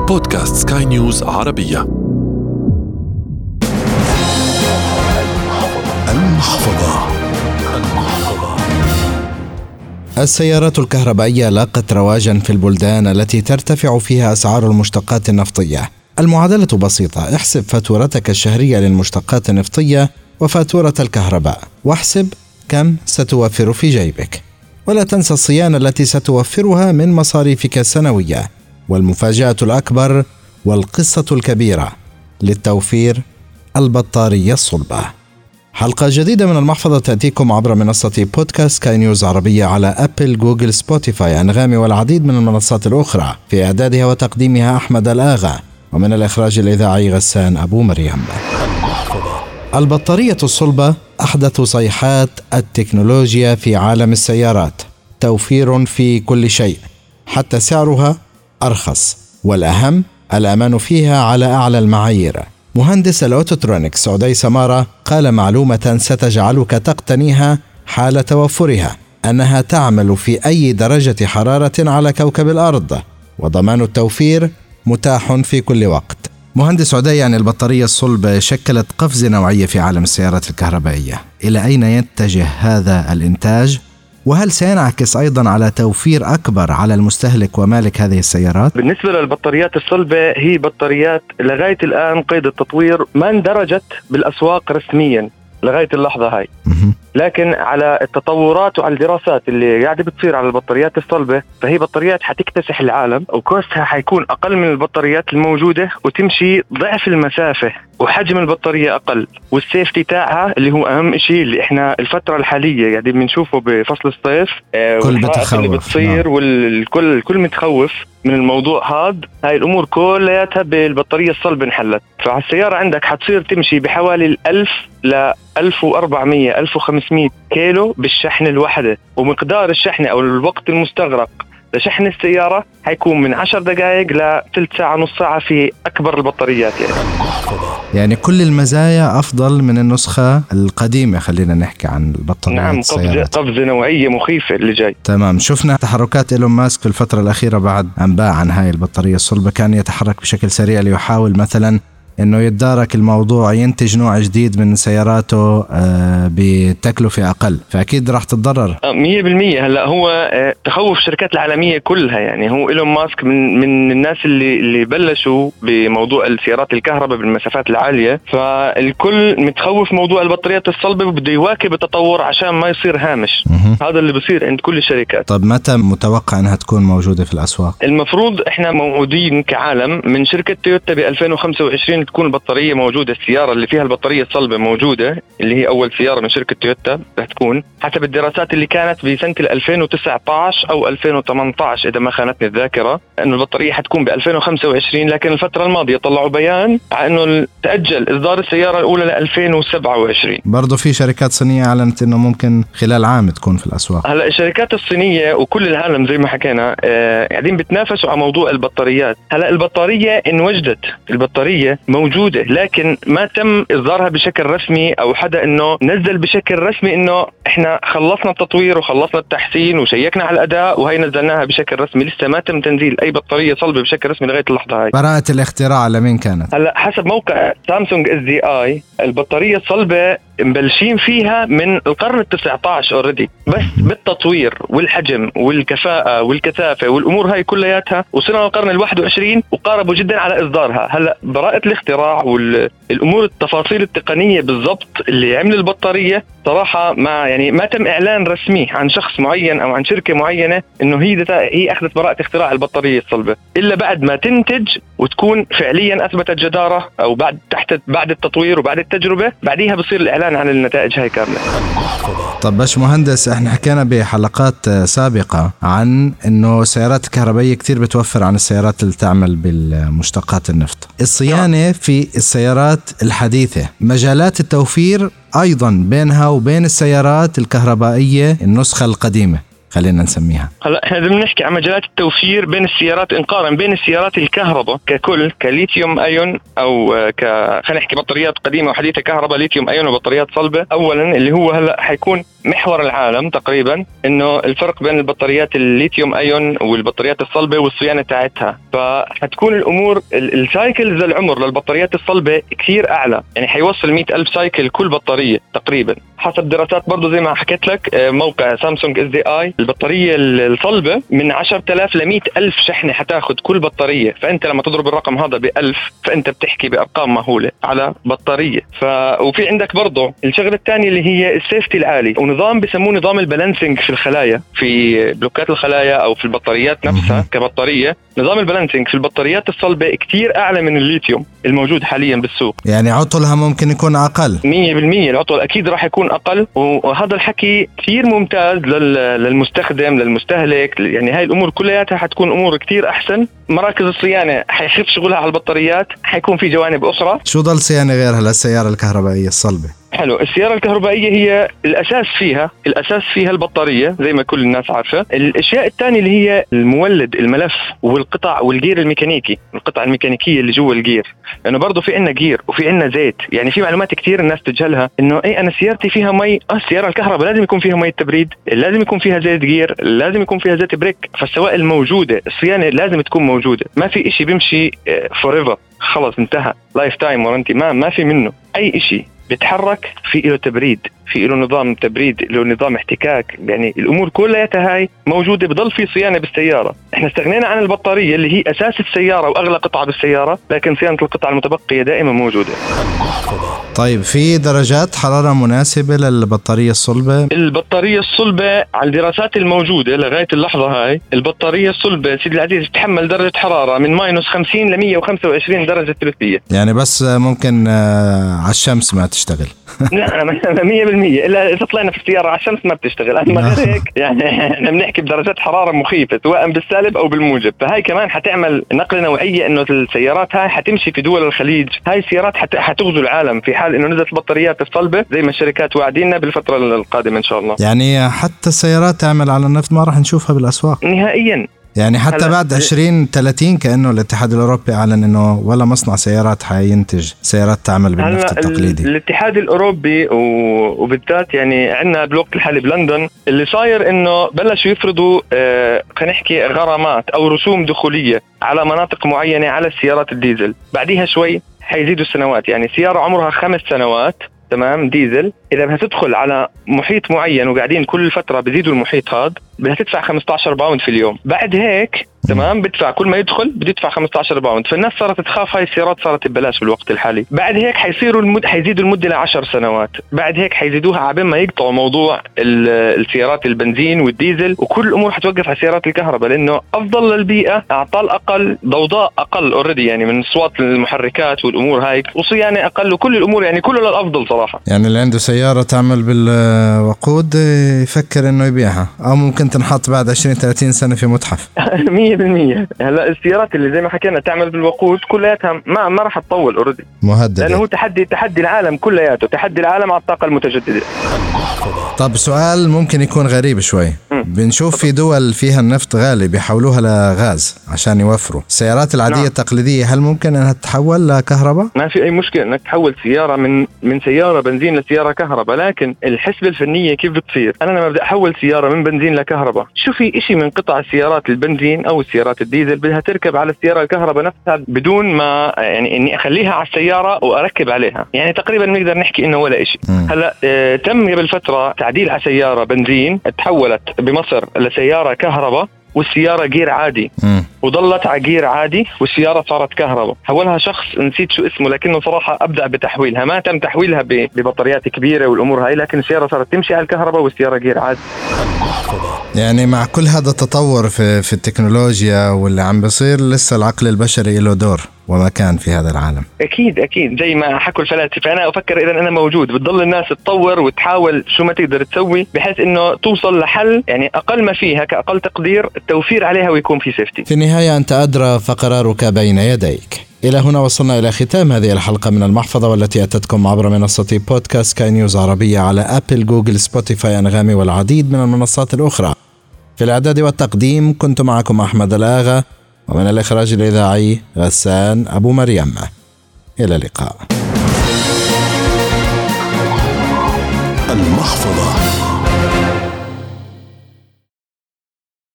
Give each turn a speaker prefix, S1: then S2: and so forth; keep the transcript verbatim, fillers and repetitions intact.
S1: بودكاست سكاي نيوز عربية. المحفظة.
S2: السيارات الكهربائية لاقت رواجا في البلدان التي ترتفع فيها أسعار المشتقات النفطية. المعادلة بسيطة: احسب فاتورتك الشهرية للمشتقات النفطية وفاتورة الكهرباء، واحسب كم ستوفر في جيبك. ولا تنسى الصيانة التي ستوفرها من مصاريفك السنوية. والمفاجأة الأكبر والقصة الكبيرة للتوفير: البطارية الصلبة. حلقة جديدة من المحفظة تأتيكم عبر منصة بودكاست سكاي نيوز عربية على أبل، جوجل، سبوتيفاي، أنغامي والعديد من المنصات الأخرى. في إعدادها وتقديمها أحمد الآغا، ومن الإخراج الإذاعي غسان أبو مريم. البطارية الصلبة أحدث صيحات التكنولوجيا في عالم السيارات. توفير في كل شيء، حتى سعرها أرخص، والأهم الأمان فيها على أعلى المعايير. مهندس الأوتوترونيكس عدي سمارة قال معلومة ستجعلك تقتنيها حال توفرها: أنها تعمل في أي درجة حرارة على كوكب الأرض، وضمان التوفير متاح في كل وقت. مهندس عدي، يعني البطارية الصلبة شكلت قفزة نوعية في عالم السيارات الكهربائية. إلى أين يتجه هذا الإنتاج؟ وهل سينعكس أيضا على توفير أكبر على المستهلك ومالك هذه السيارات؟
S3: بالنسبة للبطاريات الصلبة، هي بطاريات لغاية الآن قيد التطوير ما اندرجت بالأسواق رسميا لغاية اللحظة هاي. لكن على التطورات وعلى الدراسات اللي قاعدة بتصير على البطاريات الصلبة، فهي بطاريات حتكتسح العالم، وكوستها حيكون أقل من البطاريات الموجودة، وتمشي ضعف المسافة، وحجم البطارية أقل، والسيفتي تاعها اللي هو أهم شيء اللي إحنا الفترة الحالية قاعدين بنشوفه بفصل الصيف،
S2: كل بتخوف
S3: اللي بتصير نعم. والكل الكل متخوف من الموضوع هذا. هاي الأمور كلها بالبطارية الصلبة انحلت. فالسيارة عندك حتصير تمشي بحوالي الألف ل ألف وأربعمية ألف وخمسمية كيلو بالشحن الواحدة، ومقدار الشحن أو الوقت المستغرق لشحن السيارة هيكون من عشر دقائق لثلث ساعة نص ساعة في أكبر البطاريات. يعني
S2: يعني كل المزايا أفضل من النسخة القديمة. خلينا نحكي عن البطاريات.
S3: نعم، قفزة, قفزة نوعية مخيفة اللي جاي.
S2: تمام. شفنا تحركات إيلون ماسك في الفترة الأخيرة بعد أنباء عن هاي البطارية الصلبة. كان يتحرك بشكل سريع ليحاول مثلا إنه يتدارك الموضوع، ينتج نوع جديد من سياراته بتكلفة أقل، فأكيد راح تتضرر
S3: مية بالمية. هلأ هو تخوف الشركات العالمية كلها. يعني هو إيلون ماسك من من الناس اللي اللي بلشوا بموضوع السيارات الكهرباء بالمسافات العالية، فالكل متخوف موضوع البطاريات الصلبة وبده يواكب التطور عشان ما يصير هامش. هذا اللي بصير عند كل الشركات.
S2: طب متى متوقع أنها تكون موجودة في الأسواق؟
S3: المفروض إحنا موعودين كعالم من شركة تويوتا ب ألفين وخمسة وعشرين تكون البطارية موجودة. السيارة اللي فيها البطارية الصلبة موجودة، اللي هي أول سيارة من شركة تويوتا رح تكون حسب الدراسات اللي كانت بسنة ألفين وتسعة عشر أو ألفين وثمانية عشر إذا ما خانتني الذاكرة، إنه البطارية حتكون ب ألفين وخمسة وعشرين. لكن الفترة الماضية طلعوا بيان على إنه تأجل إصدار السيارة الأولى ل ألفين وسبعة وعشرين.
S2: برضو في شركات صينية أعلنت إنه ممكن خلال عام تكون في الأسواق.
S3: هلا الشركات الصينية وكل العالم زي ما حكينا آه قاعدين بتنافسوا على موضوع البطاريات. هلا البطارية انوجدت، البطارية موجودة، لكن ما تم إصدارها بشكل رسمي أو حدا إنه نزل بشكل رسمي إنه إحنا خلصنا التطوير وخلصنا التحسين وشيكنا على الأداء وهي نزلناها بشكل رسمي. لسه ما تم تنزيل أي بطارية صلبة بشكل رسمي لغاية اللحظة هاي.
S2: براءة الاختراع لمين كانت؟
S3: هلا حسب موقع سامسونج اس دي اي، البطارية الصلبة مبلشين فيها من القرن التاسع عشر اوريدي، بس بالتطوير والحجم والكفاءة والكثافة والأمور هاي كلياتها وصلنا للقرن الواحد وعشرين وقاربوا جدا على إصدارها. هلا براءة الاختراع والأمور التفاصيل التقنية بالضبط اللي عمل البطارية صراحة ما يعني ما تم إعلان رسمي عن شخص معين أو عن شركة معينة إنه هي هي أخذت براءة اختراع البطارية الصلبة، إلا بعد ما تنتج وتكون فعليا أثبتت جدارة أو بعد تحت بعد التطوير وبعد التجربة، بعديها بصير الإعلان عن النتائج هاي كاملة.
S2: طب باش مهندس، احنا حكينا بحلقات سابقة عن انه السيارات الكهربائية كتير بتوفر عن السيارات اللي تعمل بالمشتقات النفط. الصيانة في السيارات الحديثة، مجالات التوفير ايضا بينها وبين السيارات الكهربائية النسخة القديمة، خلينا نسميها.
S3: هلا احنا بدنا نحكي عن مجالات التوفير بين السيارات، نقارن بين السيارات الكهرباء ككل كليثيوم ايون او ك خلينا نحكي بطاريات قديمه وحديثه كهرباء ليثيوم ايون وبطاريات صلبه. اولا اللي هو هلا حيكون محور العالم تقريبا انه الفرق بين البطاريات الليثيوم ايون والبطاريات الصلبه والصيانه تاعتها، فحتكون الامور السايكلز العمر للبطاريات الصلبه كثير اعلى، يعني حيوصل مئة ألف سايكل كل بطاريه تقريبا حسب دراسات برضو زي ما حكيت لك موقع سامسونج اس دي اي. البطاريه الصلبه من عشرة آلاف ل مئة ألف شحنه حتاخد كل بطاريه، فانت لما تضرب الرقم هذا بألف فانت بتحكي بارقام مهوله على بطاريه. ف وفي عندك برضو الشغله الثانيه اللي هي السيفتي العالي، ونظام بسموه نظام البالانسنج في الخلايا، في بلوكات الخلايا او في البطاريات نفسها كبطاريه. نظام البالانسنج في البطاريات الصلبه كتير اعلى من الليثيوم الموجود حاليا بالسوق،
S2: يعني عطلها ممكن يكون اقل
S3: مية بالمية. العطل اكيد راح يكون اقل، وهذا الحكي كثير ممتاز للمستخدم للمستهلك. يعني هاي الامور كلياتها حتكون امور كتير احسن. مراكز الصيانه حيخف شغلها على البطاريات، حيكون في جوانب اخرى.
S2: شو ضل صيانه غيرها للسياره الكهربائيه الصلبه؟
S3: حلو، السيارة الكهربائية هي الأساس فيها الأساس فيها البطارية زي ما كل الناس عارفة. الأشياء الثانية اللي هي المولد الملف والقطع والجير الميكانيكي، القطع الميكانيكية اللي جوا الجير، لأنه يعني برضو في عنا جير وفي عنا زيت. يعني في معلومات كتير الناس تجهلها إنه إيه أنا سيارتي فيها مي، آه السيارة الكهرباء لازم يكون فيها مي تبريد، لازم يكون فيها زيت جير، لازم يكون فيها زيت بريك. فالسوائل موجودة، الصيانة لازم تكون موجودة. ما في إشي بيمشي فوريفر خلص انتهى لايف تايم ورنتي، ما ما في منه أي إشي بيتحرك في له تبريد، في له نظام تبريد، له نظام احتكاك. يعني الامور كلها هاي موجوده، بضل في صيانه بالسياره. احنا استغنينا عن البطاريه اللي هي اساس السياره واغلى قطعه بالسياره، لكن صيانه القطع المتبقيه دائما موجوده.
S2: طيب في درجات حراره مناسبه للبطاريه الصلبه؟
S3: البطاريه الصلبه على الدراسات الموجوده لغايه اللحظه هاي، البطاريه الصلبه سيدي العزيز تتحمل درجه حراره من ماينس خمسين ل مية وخمسة وعشرين درجه ثلاثيه.
S2: يعني بس ممكن على الشمس ما تشتغل.
S3: لا مية بالمية، إلا إذا طلعنا في السيارة على الشمس ما بتشتغل. أما غير هيك يعني إحنا بنحكي بدرجات حرارة مخيفة سواء بالسالب أو بالموجب. فهاي كمان حتعمل نقلة نوعية إنه السيارات هاي حتمشي في دول الخليج. هاي السيارات حت... حتغزو العالم في حال إنه نزلت البطاريات الصلبة زي ما الشركات واعديننا بالفترة القادمة إن شاء الله.
S2: يعني حتى السيارات تعمل على النفط ما راح نشوفها بالأسواق
S3: نهائيا.
S2: يعني حتى بعد عشرين ثلاثين كأنه الاتحاد الأوروبي أعلن إنه ولا مصنع سيارات حينتج سيارات تعمل بالنفط التقليدي.
S3: الاتحاد الأوروبي وبالذات يعني عندنا بالوقت الحالي بلندن اللي صاير إنه بلشوا يفرضوا آه خلينا نحكي غرامات أو رسوم دخولية على مناطق معينة على السيارات الديزل. بعديها شوي حيزيدوا السنوات، يعني سيارة عمرها خمس سنوات تمام ديزل إذا بدها تدخل على محيط معين وقاعدين كل فترة بزيدوا المحيط هذا بدها تدفع خمسة عشر باوند في اليوم. بعد هيك تمام بدفع كل ما يدخل بده يدفع خمسة عشر باوند. فالناس صارت تخاف، هاي السيارات صارت ببلاش بالوقت الحالي. بعد هيك حيصيروا المد... حيزيدوا المدة لعشر سنوات. بعد هيك حيزيدوها عبين ما يقطعوا موضوع السيارات البنزين والديزل، وكل الأمور حتوقف على السيارات الكهرباء لأنه أفضل للبيئة، أعطال أقل، ضوضاء أقل أوريدي يعني من صوت المحركات والأمور هاي، وصيانة أقل، وكل الأمور يعني كله للأفضل صراحة.
S2: يعني اللي عنده سيارة تعمل بالوقود يفكر إنه يبيعها، أو ممكن تنحط بعد عشرين ثلاثين سنة في متحف.
S3: مية بالمية. هلا السيارات اللي زي ما حكينا تعمل بالوقود كلياتها ما ما راح تطول اوريدي،
S2: مهدده،
S3: لانه هو تحدي تحدي العالم كلياته، تحدي العالم على الطاقه المتجدده.
S2: طب سؤال ممكن يكون غريب شوي، م. بنشوف في دول فيها النفط غالي بيحولوها لغاز عشان يوفروا. السيارات العاديه نعم. التقليديه هل ممكن انها تتحول لكهرباء؟
S3: ما في اي مشكله انك تحول سياره من من سياره بنزين لسياره كهرباء، لكن الحسبه الفنيه كيف بتصير؟ انا لما بدي احول سياره من بنزين لكهرباء، شو في إشي من قطع السيارات البنزين او السيارات الديزل بدها تركب على السياره الكهرباء نفسها بدون ما يعني اني اخليها على السياره واركب عليها. يعني تقريبا نقدر نحكي انه ولا إشي. هلا اه تم قبل فتره تعديل على سياره بنزين تحولت بمصر لسياره كهرباء، والسيارة جير عادي م. وضلت على جير عادي، والسيارة صارت كهرباء. حولها شخص نسيت شو اسمه، لكنه صراحة أبدأ بتحويلها، ما تم تحويلها ببطاريات كبيرة والأمور هاي، لكن السيارة صارت تمشي على الكهرباء والسيارة جير عادي.
S2: يعني مع كل هذا التطور في, في التكنولوجيا واللي عم بيصير، لسه العقل البشري له دور ومكان في هذا العالم.
S3: أكيد أكيد زي ما حكوا الفلاسفة. أنا أفكر إذا أنا موجود بتضل الناس تطور وتحاول شو ما تقدر تسوي بحيث إنه توصل لحل يعني أقل ما فيها كأقل تقدير التوفير عليها ويكون في سيفتي.
S2: في النهاية أنت أدرى فقرارك بين يديك. إلى هنا وصلنا إلى ختام هذه الحلقة من المحفظة، والتي أتتكم عبر منصة بودكاست سكاي نيوز عربية على أبل، جوجل، سبوتيفاي، أنغامي والعديد من المنصات الأخرى. في الإعداد والتقديم كنت معكم أحمد الآغا، ومن الإخراج الإذاعي غسان أبو مريم. إلى اللقاء.
S1: المحفظة.